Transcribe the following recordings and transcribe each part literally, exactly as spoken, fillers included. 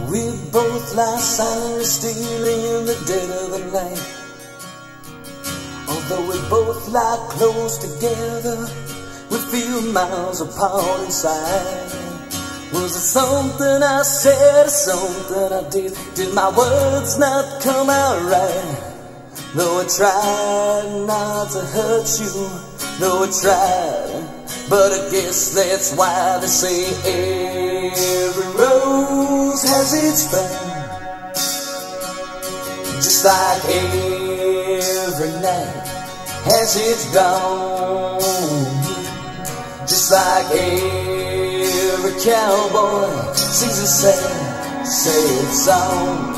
We both lie silently still in the dead of the night. Although we both lie close together, we feel miles apart inside. Was it something I said or something I did? Did my words not come out right? Though I tried not to hurt you, though I tried, but I guess that's why they say every rose has its thorn. Just like every night has its dawn. Just like every cowboy sings a sad, sad song.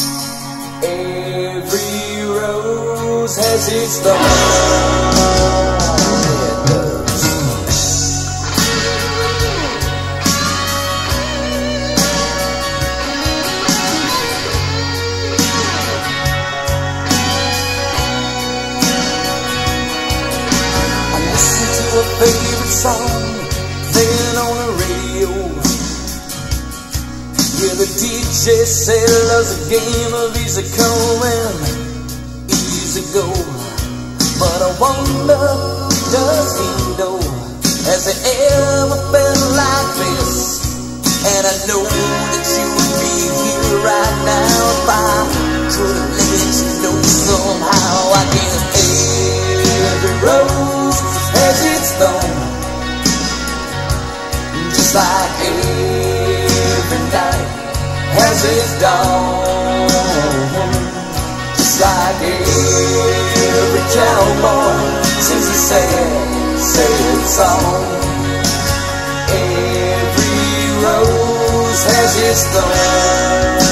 Every rose has its thorn. A favorite song playing on the radio. Yeah, the D J said love's a game of easy come and easy go. But I wonder, does he know? Has he ever felt like this? And I know that you would be here right now if I could have let you know somehow. I guess every rose has its thorn, just like every night has its dawn. Just like every cowboy sings a sad, sad song. Every rose has its thorn.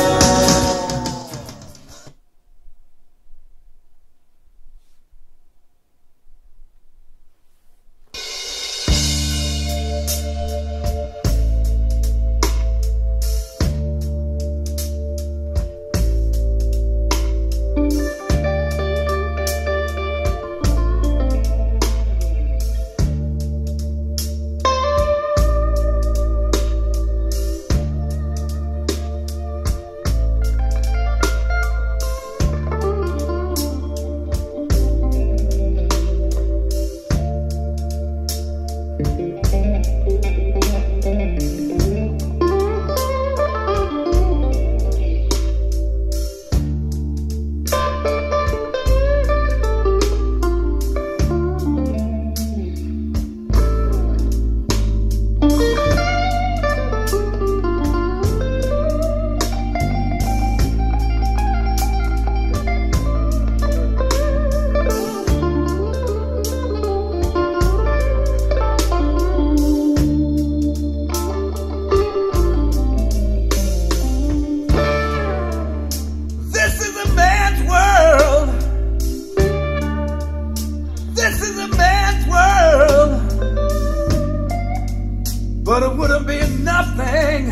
But it wouldn't be nothing,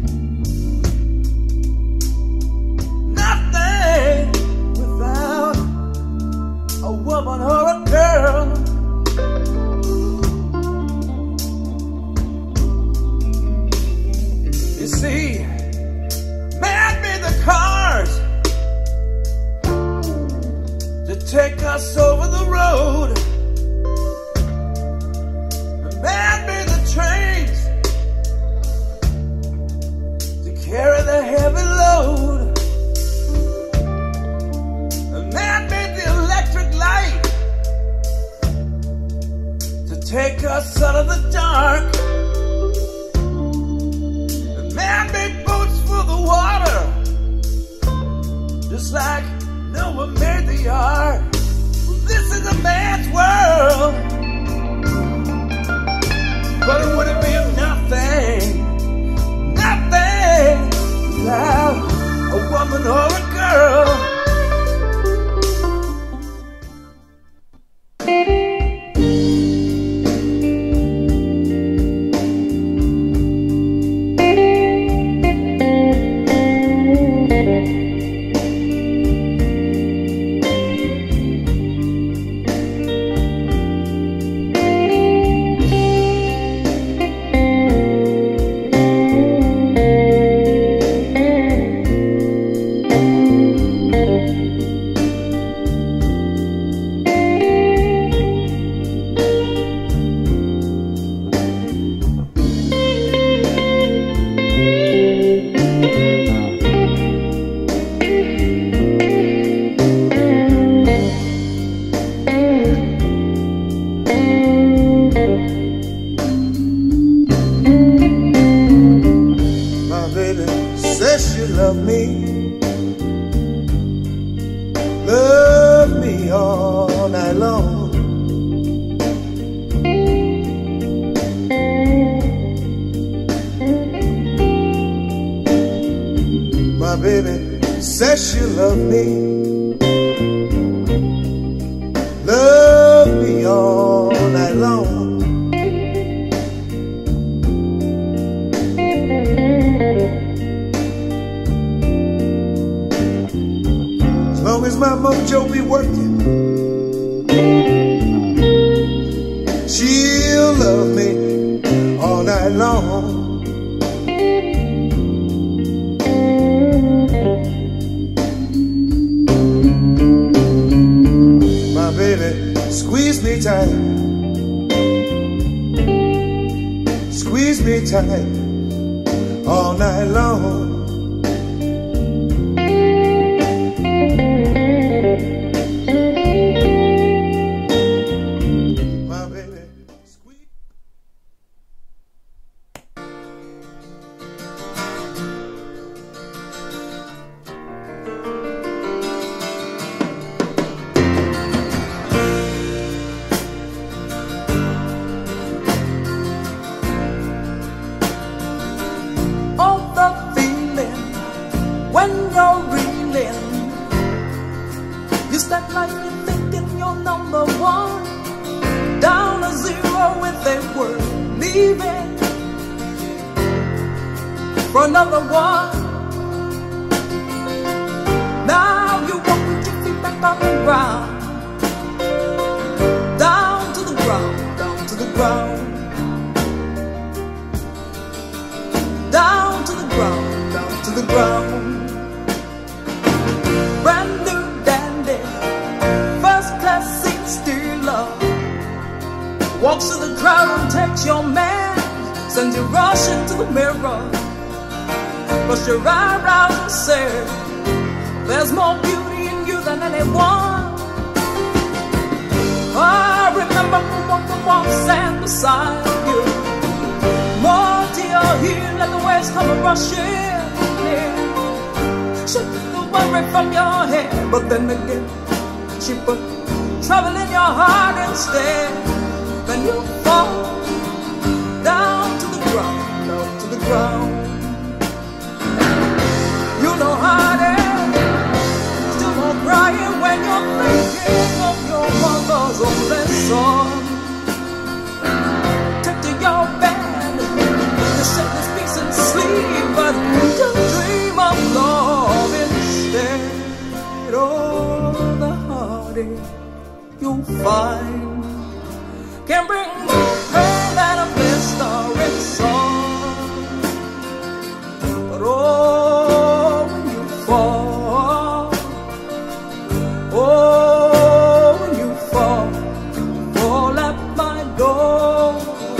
nothing without a woman or a girl. You see, man made the cars to take us over the road. Man made the trains carry the heavy load. The man made the electric light to take us out of the dark. The man made boats for the water, just like Noah made the ark. This is a man's world. you love me, love me all night long. My baby says she love me, love me all night long. As long as my mojo be working, she'll love me all night long. Squeeze me tight, squeeze me tight all night long. My baby, squeeze. For another one. Now you walk with your feet back on the ground, down to the ground, down to the ground, down to the ground, down to the ground. Brand new dandy, first class seat still love, walks to the crowd and takes your man, sends you rushing to the mirror. Brush your eyebrows and say, there's more beauty in you than anyone. I remember the one that walks and beside you. More to your heel, let the waves come and rush in. She took the worry from your head, but then again, she put trouble in your heart instead. Then you fall down to the ground, down to the ground. You know how it is, still more crying when you're thinking of your mother's only son. Take to your bed, you shake this piece and sleep, but you dream of love instead. Oh, the heartache you'll find can bring more pain than a blistering song. But oh, fall. Oh, when you fall, fall at my door.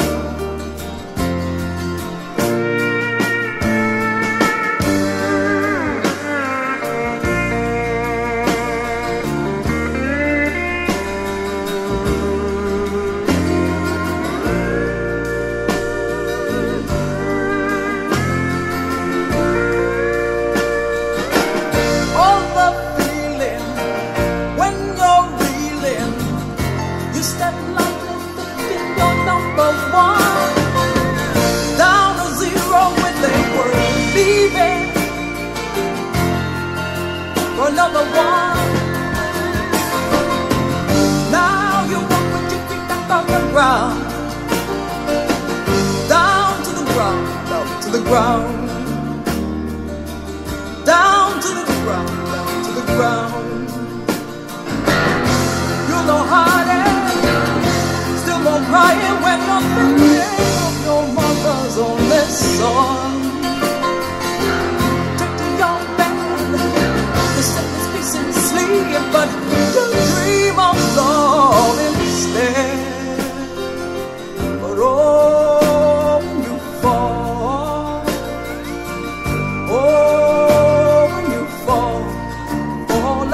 Another one. Now you walk with your feet back on the ground, down to the ground, down to the ground, down to the ground, down to the ground. You know how it is, still more crying when you're thinking of your mother's only son. But you dream of love instead. But oh, when you fall, oh, when you fall, fall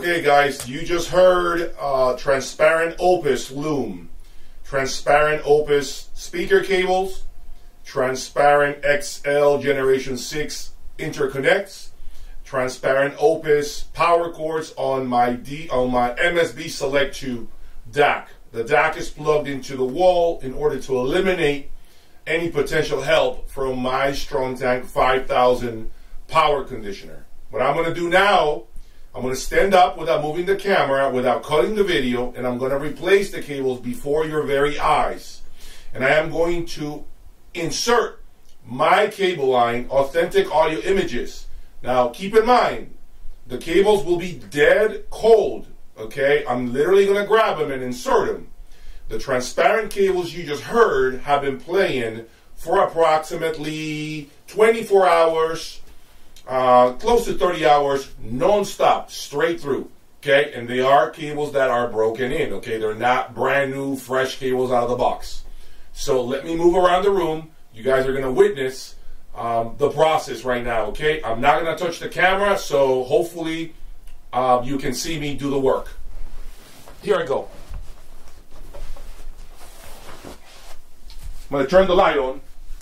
Okay guys, you just heard uh, transparent Opus loom, transparent Opus speaker cables, transparent X L Generation six interconnects, transparent Opus power cords on my D on my M S B Select two D A C. The D A C is plugged into the wall in order to eliminate any potential help from my Strong Tank five thousand power conditioner. What I'm going to do now, I'm going to stand up without moving the camera, without cutting the video, and I'm going to replace the cables before your very eyes. And I am going to insert my cable line, Authentic Audio Images. Now, keep in mind, the cables will be dead cold, okay? I'm literally going to grab them and insert them. The transparent cables you just heard have been playing for approximately twenty-four hours, Uh, close to thirty hours, non-stop, straight through, okay? And they are cables that are broken in, okay? They're not brand new, fresh cables out of the box. So let me move around the room. You guys are going to witness um, the process right now, okay? I'm not going to touch the camera, so hopefully uh, you can see me do the work. Here I go. I'm going to turn the light on.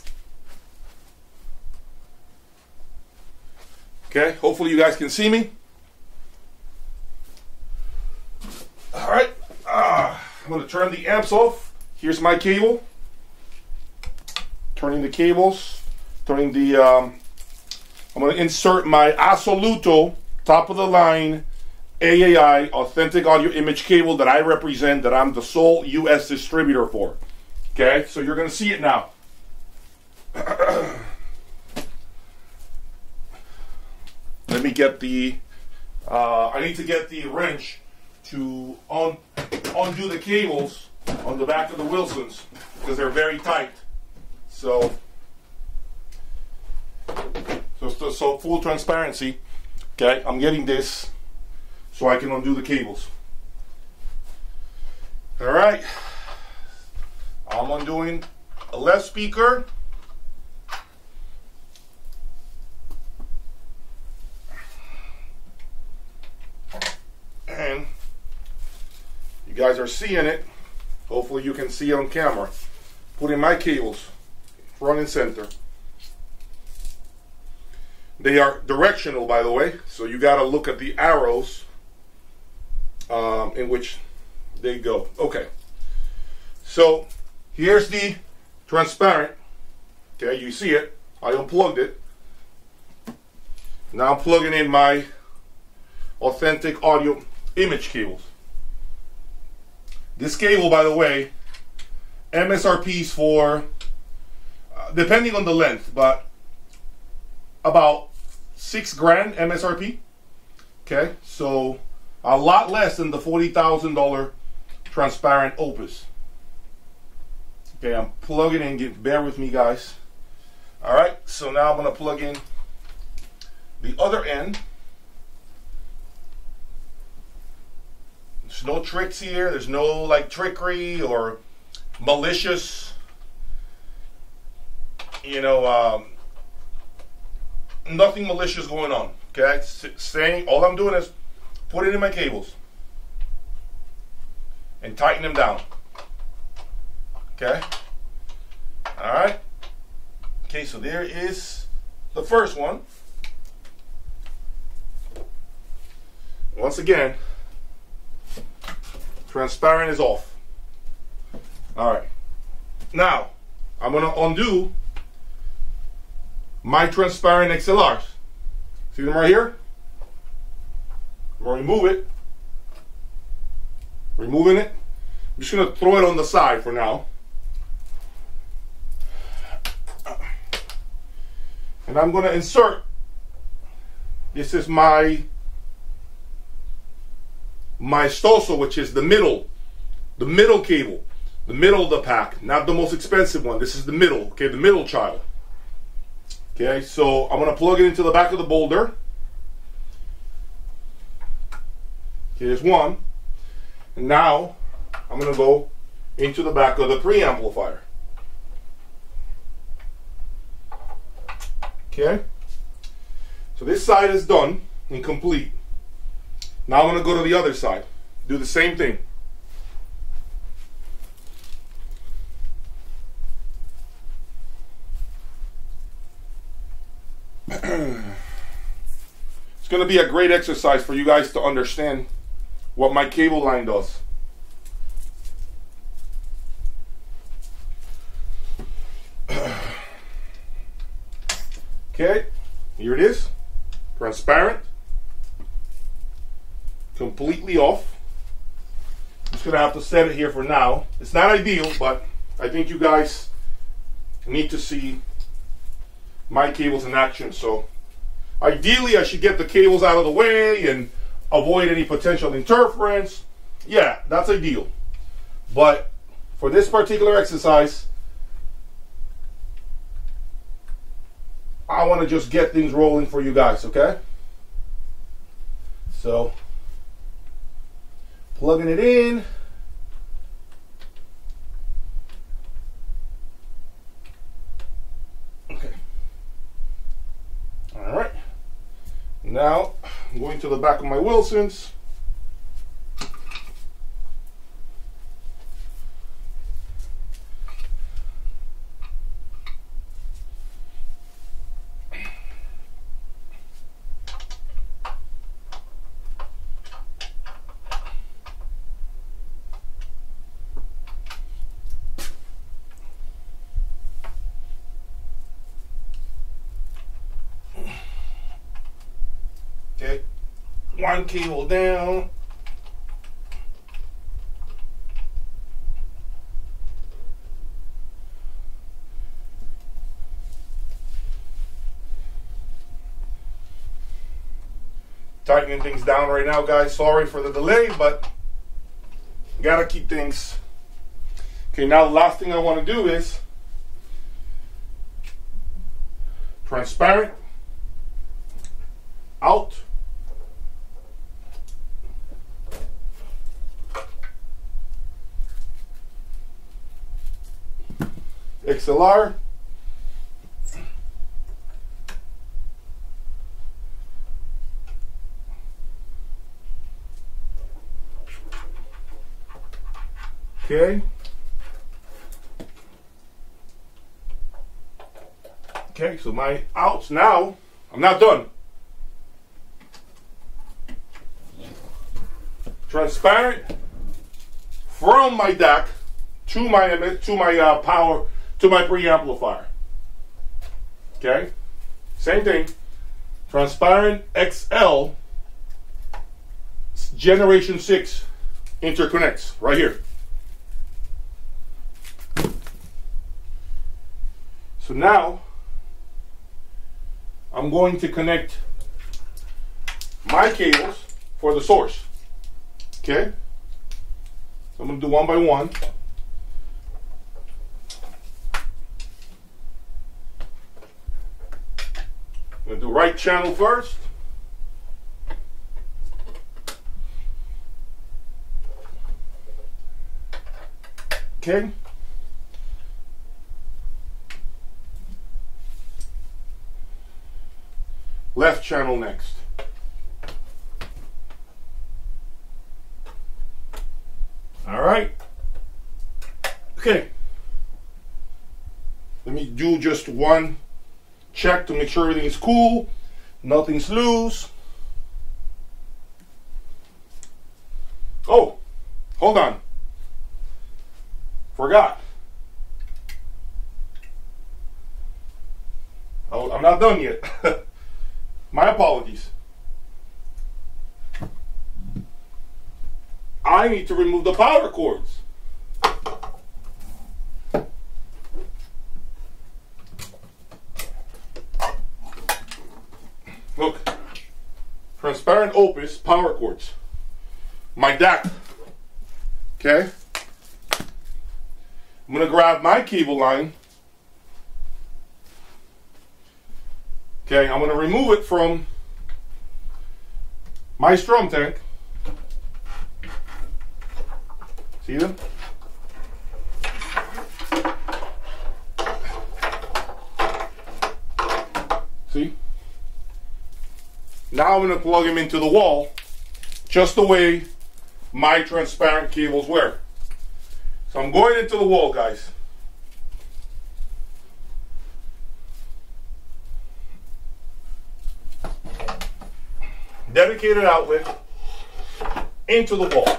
Okay, hopefully you guys can see me. All right, uh, I'm going to turn the amps off. Here's my cable. Turning the cables, turning the, um, I'm going to insert my Assoluto top of the line A A I Authentic Audio Image cable that I represent, that I'm the sole U S distributor for. Okay, so you're going to see it now. Let me get the, uh, I need to get the wrench to un undo the cables on the back of the Wilsons because they're very tight. So, so, so, so full transparency, okay, I'm getting this so I can undo the cables. All right, I'm undoing a left speaker. And you guys are seeing it. Hopefully you can see it on camera. Putting my cables front and center. They are directional, by the way, so you got to look at the arrows um, in which they go. Okay, so here's the transparent. Okay, you see it. I unplugged it. Now I'm plugging in my Authentic Audio Image cables. This cable, by the way, M S R Ps for, uh, depending on the length, but about six grand M S R P. Okay, so a lot less than the forty thousand dollar transparent Opus. Okay, I'm plugging in. Get, bear with me, guys. All right, so now I'm going to plug in the other end. There's no tricks here. There's no like trickery or malicious, you know, um, nothing malicious going on. Okay, saying all I'm doing is putting in my cables and tighten them down. Okay. All right. Okay, so there is the first one. Once again, transparent is off. All right. Now, I'm going to undo my transparent X L Rs. See them right here? I'm going to remove it. Removing it. I'm just going to throw it on the side for now. And I'm going to insert, this is my my Stosso, which is the middle, the middle cable, the middle of the pack, not the most expensive one. This is the middle, okay, the middle child. Okay, so I'm going to plug it into the back of the Boulder. Here's one. And now I'm going to go into the back of the preamplifier. Okay, so this side is done and complete. Now I'm going to go to the other side. Do the same thing. It's going to be a great exercise for you guys to understand what my cable line does. Okay, here it is. Transparent. Completely off. I'm just going to have to set it here for now. It's not ideal, but I think you guys need to see my cables in action. So ideally, I should get the cables out of the way and avoid any potential interference. Yeah, that's ideal. But for this particular exercise, I want to just get things rolling for you guys, okay? So, plugging it in. Okay. All right. Now, I'm going to the back of my Wilsons. Okay, one cable down. Tightening things down right now, guys. Sorry for the delay, but gotta keep things. Okay, now the last thing I want to do is transparent out. X L R. Okay. Okay, so my outs now, I'm not done. Transparent from my D A C to my to my uh, power to my preamplifier. Okay, same thing. Transparent X L generation six interconnects right here. So now I'm going to connect my cables for the source. Okay, so I'm going to do one by one. I'm going to do right channel first. Okay. Left channel next. All right. Okay. Let me do just one check to make sure everything is cool, nothing's loose. Oh, hold on. Forgot. Oh, I'm not done yet. My apologies. I need to remove the power cords. Look, transparent Opus power cords. My D A C. Okay? I'm going to grab my cable line. Okay, I'm going to remove it from my strum tank. See them? See? Now I'm going to plug him into the wall, just the way my transparent cables were. So I'm going into the wall, guys. Dedicated outlet into the wall.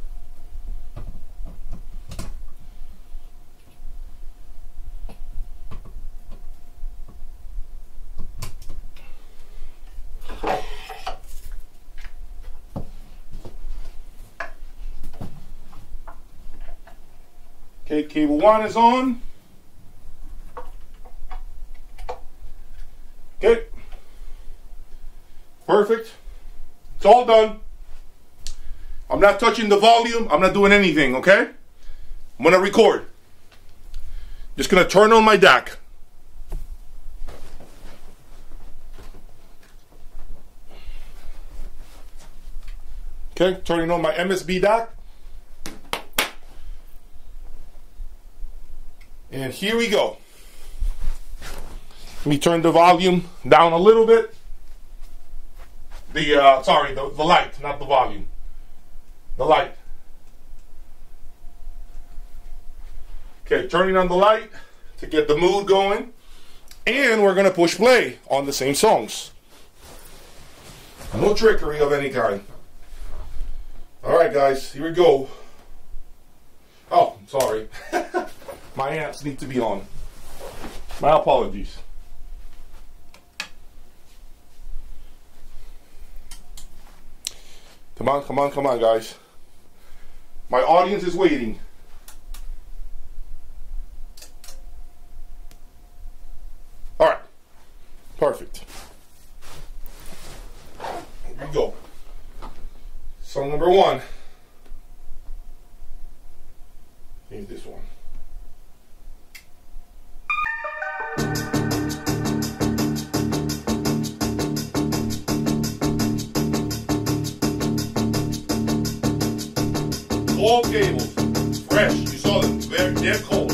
Okay, cable one is on. Okay. Perfect. It's all done. I'm not touching the volume. I'm not doing anything, okay? I'm gonna record. Just gonna turn on my D A C. Okay, turning on my M S B D A C. And here we go. Let me turn the volume down a little bit. The, uh, sorry, the, the light, not the volume. The light. Okay, turning on the light to get the mood going. And we're going to push play on the same songs. No trickery of any kind. All right, guys, here we go. Oh, sorry. My amps need to be on. My apologies. Come on, come on, come on, guys. My audience is waiting. All right. Perfect. Here we go. Song number one. I think this one. All cables, fresh. You saw them. They're, they're cold.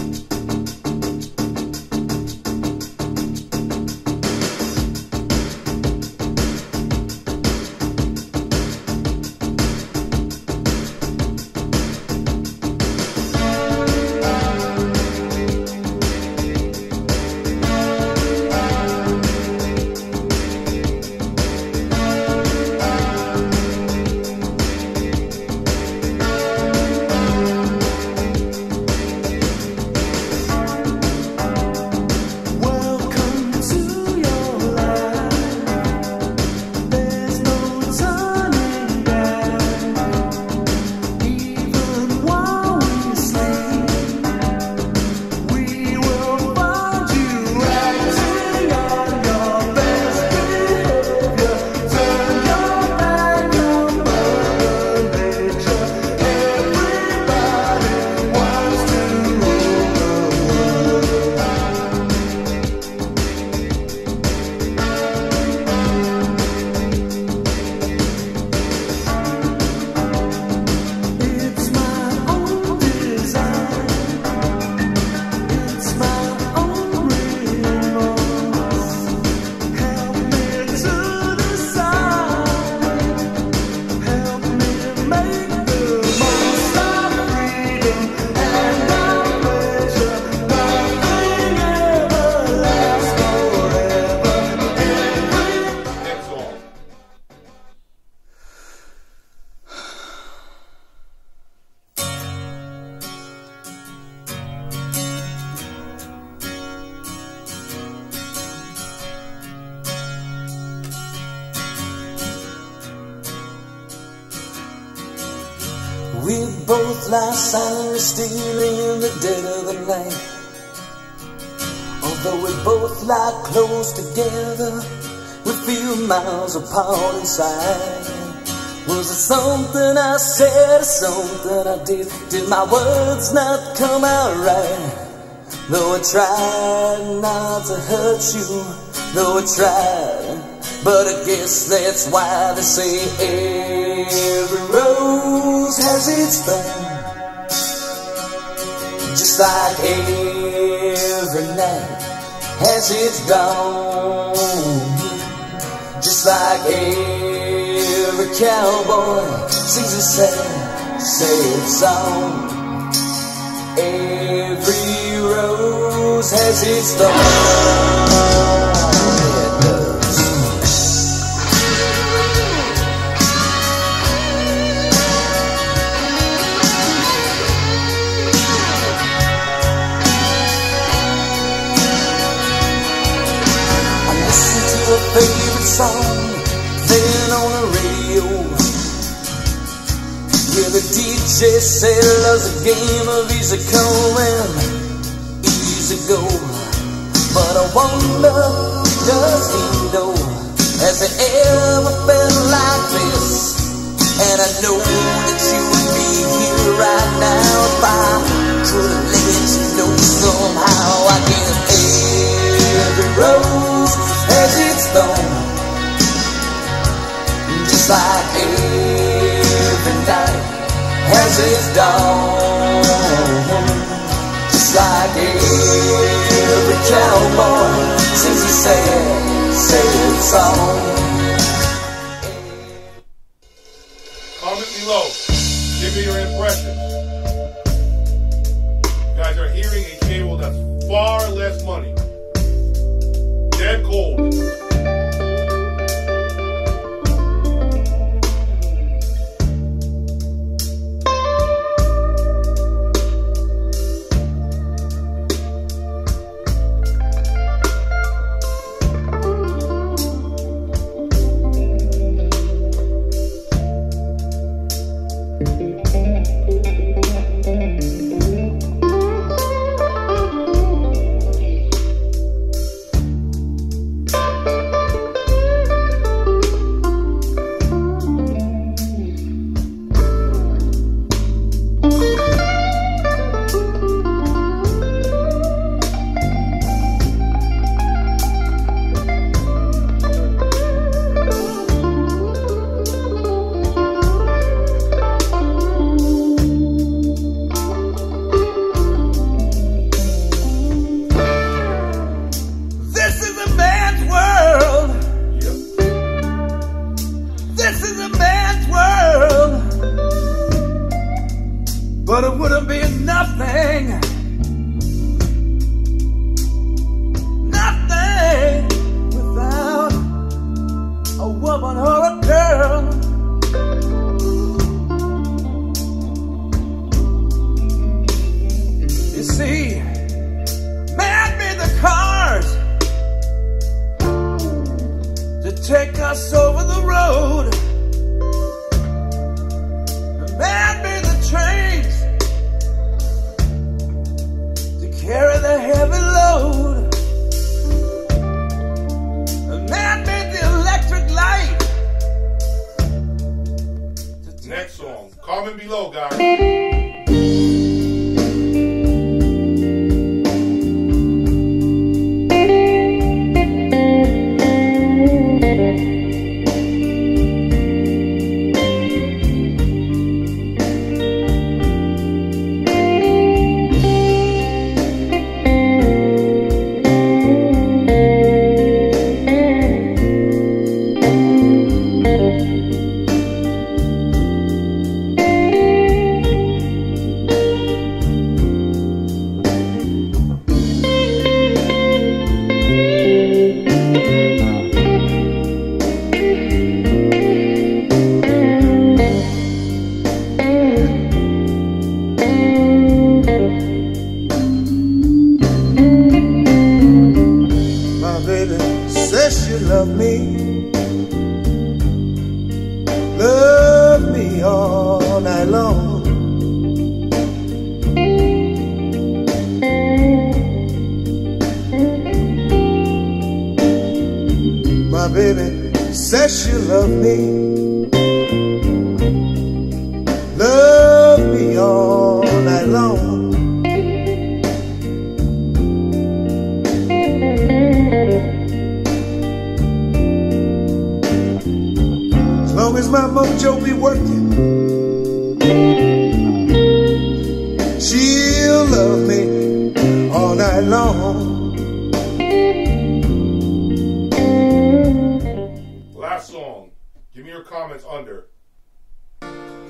We both lie silently still in the dead of the night. Although we both lie close together, we feel miles apart inside. Was it something I said or something I did? Did my words not come out right? Though I tried not to hurt you, though I tried, but I guess that's why they say every rose has its thorn. Just like every night has its dawn. Just like every cowboy sings a sad, sad song. Every rose has its thorn. It does. I listen to a favorite song playing on the radio. Yeah, the D J said love's a game of easy come and easy go. But I wonder, does he know, has it ever been like this? And I know that you would be here right now if I could let you know somehow. I guess every rose has its thorn, just like every night has its dawn, just like every cowboy sings a sad, sad song. Comment below. Give me your impressions. You guys are hearing a cable that's far less money. Dead cold. But it would have been nothing, nothing without a woman or a girl. You see, man made the cars to take us over the road. Man made the trains carry the heavy load. The man made the electric light. Next song. Comment below, guys. Love me, love me all night long. My baby says she love me, love me all night long. As long as my mojo be working, she'll love me all night long. Last song. Give me your comments under.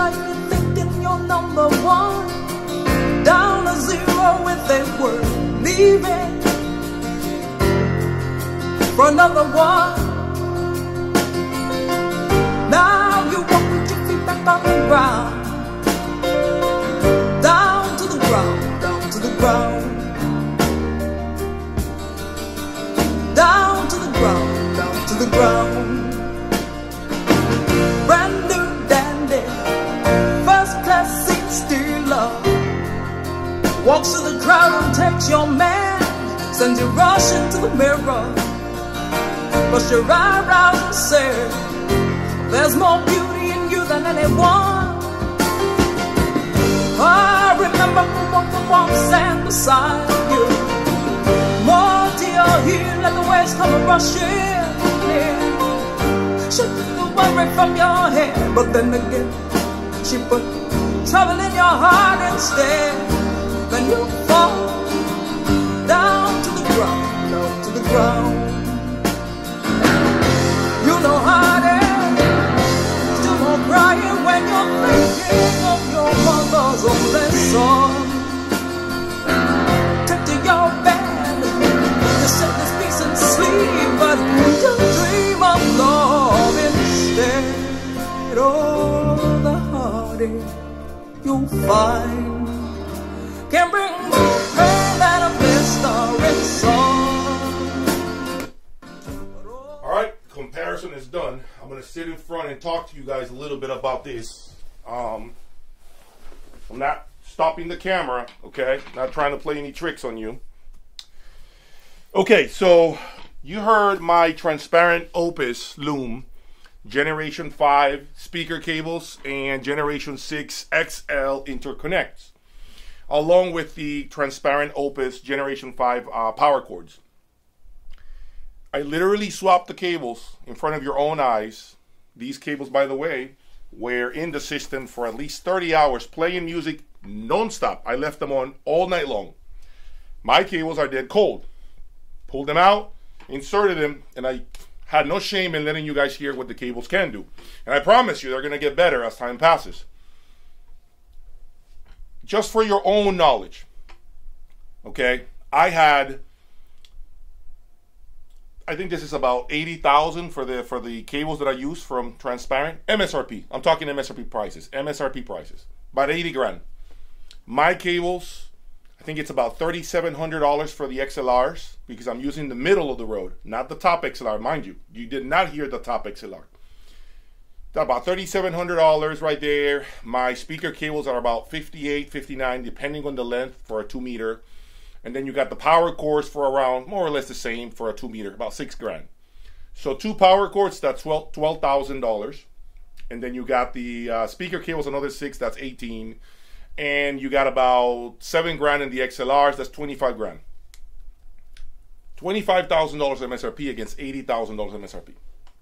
quietly thinking you're number one, down to zero if they were leaving for another one. Now you walk with your feet back on the ground, down to the ground, down to the ground, down to the ground, down to the ground. Brand new dandy, first class seat stealer, walks to the crowd and takes your man, sends you rushing to the mirror, brush your eyebrows and say, there's more beauty in you than anyone. I remember the warm sand beside you, more to your heel, let the waves come rushing in. She took the worry from your head, but then again, she put trouble in your heart instead. Then you fall down to the ground, down to the ground. You know how it is, still more crying when you're thinking of your mother's only son. Took to your bed, you said this peace and sleep, but you dream of love instead. Oh, the heartache you'll find can bring more pain than a blistering sun. Alright, comparison is done. I'm going to sit in front and talk to you guys a little bit about this. Um, I'm not stopping the camera, okay? Not trying to play any tricks on you. Okay, so you heard my transparent Opus Loom Generation five speaker cables and Generation six X L interconnects, along with the transparent Opus Generation five uh, power cords. I literally swapped the cables in front of your own eyes. These cables, by the way, were in the system for at least thirty hours, playing music non-stop. I left them on all night long. My cables are dead cold. Pulled them out, inserted them, and I had no shame in letting you guys hear what the cables can do. And I promise you, they're going to get better as time passes. Just for your own knowledge, okay, I had, I think this is about eighty thousand for the for the cables that I use from Transparent. M S R P. I'm talking M S R P prices. M S R P prices. About eighty grand. My cables, I think it's about thirty-seven hundred dollars for the X L Rs, because I'm using the middle of the road, not the top X L R. Mind you, you did not hear the top X L R. About thirty-seven hundred dollars right there. My speaker cables are about fifty-eight, fifty-nine, depending on the length, for a two meter. And then you got the power cords for around more or less the same for a two meter, about six grand. So two power cords, that's twelve thousand dollars. And then you got the uh, speaker cables, another six, that's eighteen. And you got about seven grand in the X L Rs, that's twenty-five grand. twenty-five thousand dollars M S R P against eighty thousand dollars M S R P.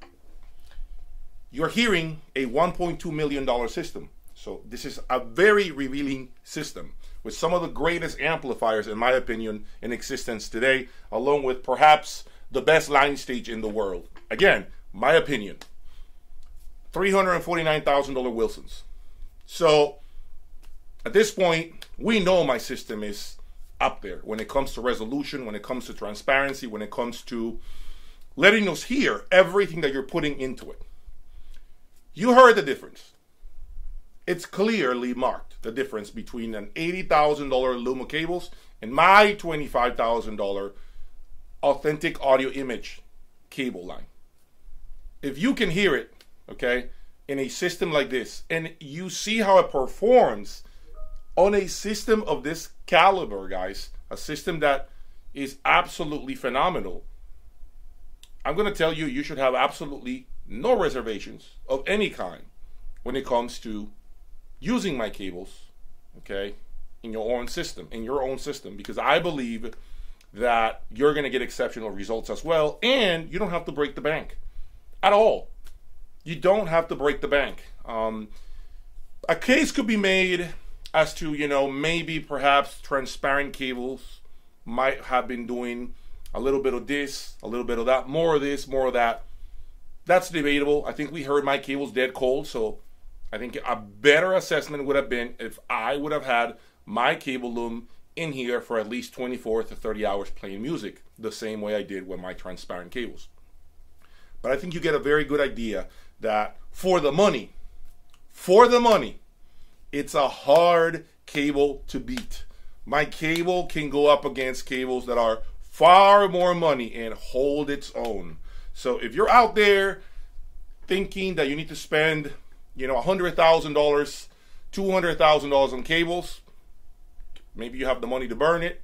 You're hearing a one point two million dollar system. So this is a very revealing system with some of the greatest amplifiers, in my opinion, in existence today, along with perhaps the best line stage in the world. Again, my opinion. three hundred forty-nine thousand dollars Wilsons. So at this point, we know my system is up there when it comes to resolution, when it comes to transparency, when it comes to letting us hear everything that you're putting into it. You heard the difference. It's clearly marked, the difference between an eighty thousand dollar Luma cables and my twenty-five thousand dollar authentic audio image cable line. If you can hear it, okay, in a system like this, and you see how it performs on a system of this caliber, guys, a system that is absolutely phenomenal, I'm going to tell you, you should have absolutely no reservations of any kind when it comes to using my cables, okay, in your own system, in your own system, because I believe that you're going to get exceptional results as well, and you don't have to break the bank at all. You don't have to break the bank. Um, a case could be made as to, you know, maybe perhaps transparent cables might have been doing a little bit of this, a little bit of that, more of this, more of that. That's debatable. I think we heard my cables dead cold, so I think a better assessment would have been if I would have had my cable loom in here for at least twenty-four to thirty hours playing music, the same way I did with my transparent cables. But I think you get a very good idea that for the money, for the money, it's a hard cable to beat. My cable can go up against cables that are far more money and hold its own. So if you're out there thinking that you need to spend, you know, one hundred thousand dollars, two hundred thousand dollars on cables, maybe you have the money to burn it,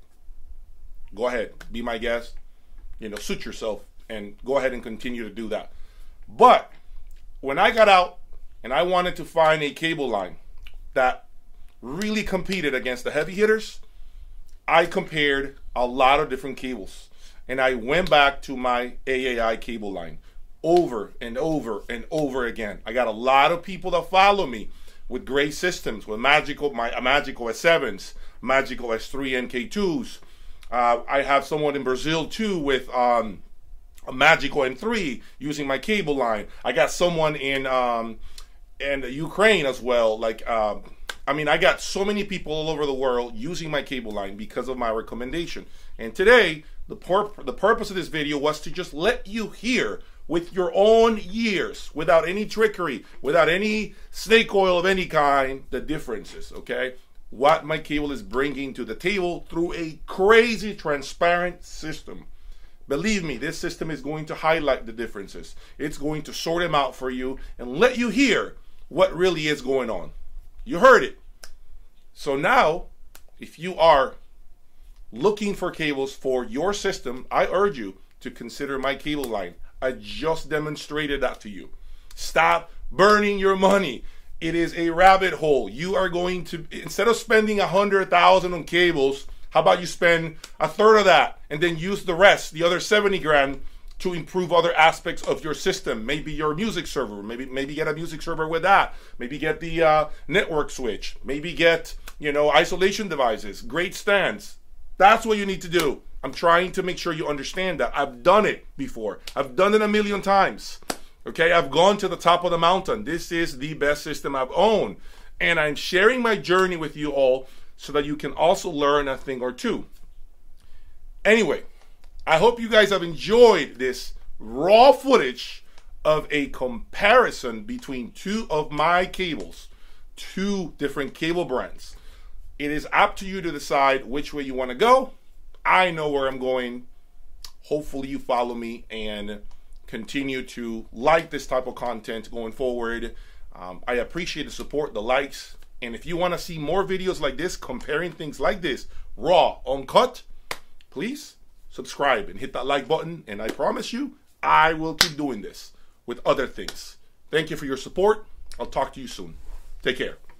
go ahead, be my guest, you know, suit yourself and go ahead and continue to do that. But when I got out and I wanted to find a cable line that really competed against the heavy hitters, I compared a lot of different cables. And I went back to my A A I cable line over and over and over again. I got a lot of people that follow me with great systems, with Magical, my Magical S sevens, Magical S three N K twos. Uh, I have someone in Brazil too with um, a Magical M three using my cable line. I got someone in um, in Ukraine as well. Like, uh, I mean, I got so many people all over the world using my cable line because of my recommendation. And today, the pur- the purpose of this video was to just let you hear with your own ears, without any trickery, without any snake oil of any kind, the differences, okay? What my cable is bringing to the table through a crazy transparent system. Believe me, this system is going to highlight the differences. It's going to sort them out for you and let you hear what really is going on. You heard it. So now, if you are looking for cables for your system, I urge you to consider my cable line. I just demonstrated that to you. Stop burning your money. It is a rabbit hole. You are going to, instead of spending a hundred thousand on cables, how about you spend a third of that and then use the rest, the other seventy grand, to improve other aspects of your system? Maybe your music server. Maybe maybe get a music server with that. Maybe get the uh, network switch. Maybe get, you know, isolation devices, great stands. That's what you need to do. I'm trying to make sure you understand that. I've done it before. I've done it a million times. Okay, I've gone to the top of the mountain. This is the best system I've owned. And I'm sharing my journey with you all so that you can also learn a thing or two. Anyway, I hope you guys have enjoyed this raw footage of a comparison between two of my cables, two different cable brands. It is up to you to decide which way you want to go. I know where I'm going. Hopefully you follow me and continue to like this type of content going forward. Um, I appreciate the support, the likes. And if you want to see more videos like this, comparing things like this, raw, uncut, please subscribe and hit that like button. And I promise you, I will keep doing this with other things. Thank you for your support. I'll talk to you soon. Take care.